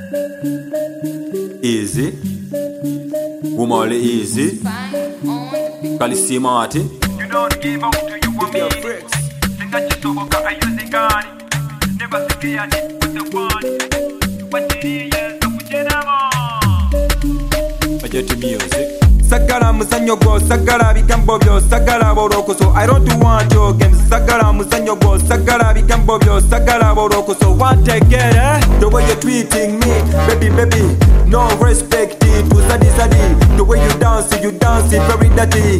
Easy. Woman easy. Kalisi Martin. You don't give up to you want me. Sing at your soul, I use the gun. Never say I did with the one. What it is, I'm with I get to music. Sagala muzanyo go, sagala bigambo byo, sagala borokoso. I don't want your games. Sagala muzanyo go, sagala bigambo byo, sagala borokoso. Want to get the way you're treating me, baby. No respect it, uzadi zadi. The way you dance it very dirty.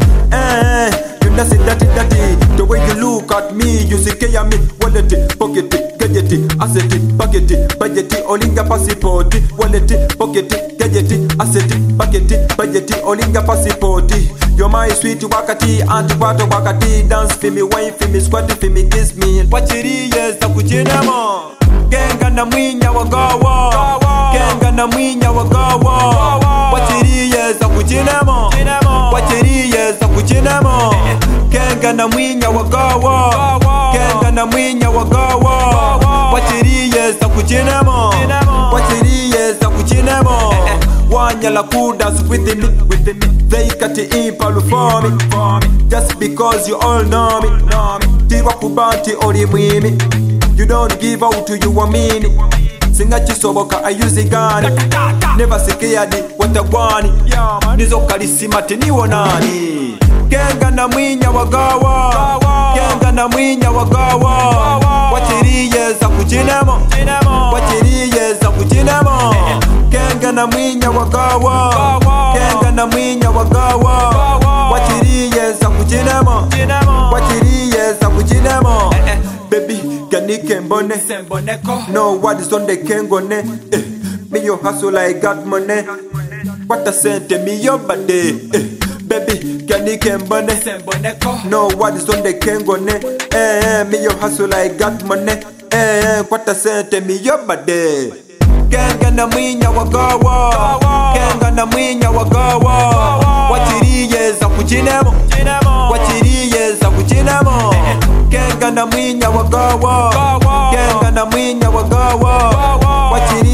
You dance it dirty. The way you look at me, you see care me. Wallet it, pocket it, gadget it, asset it, bucket it, budget it, olinga passport it. Wallet it, pocket it, gadget it, asset it, bucket it, budget it, olinga passport it. You're my sweet wakati, antipato wakati. Dance for me, wine for me, squat for me, kiss me. Wachiri yes, takuchinamo. Genga na mwinya wagawa. Genga na mwinya wagawa. Wachiri yes, takuchinamo. Wachiri yes, takuchinamo. Genga na mwinya wagawa. Genga na mwinya wagawa. Wachiri yes, takuchinamo. Wachiri yes, takuchinamo. Wanya la kudas with me. They got the impalo for me. Just because you all know me. Tiwa kubanti ori mwimi. You don't give out to you a mean. Singa chisoboka I use the gun. Never scared what I want. Nizo kalisi mati ni wonani. Genga na mwinya wagawa. Genga na mwinya wagawa. Wachiriye za kuchinamo. Wachiriye za kuchinamo. Genga na mwinya wagawa. Genga na mwinya wagawa. Wachiriye za kuchinamo. Wachiriye za kuchinamo. Baby, ganike mbone. No, what is on the kengone? Me yo hustle, I got money. What a sent me your body. Baby, ganike mbone. No, what is on the kengone? Me yo hustle, I got money. What a sent me your body. Genga na mwinya wagawa. Genga na mwinya wagawa. Wachiriye za kuchinamo. Wachiriye za kuchinamo. Genga na mwinya wagawa. Genga na mwinya wagawa. Wachiriye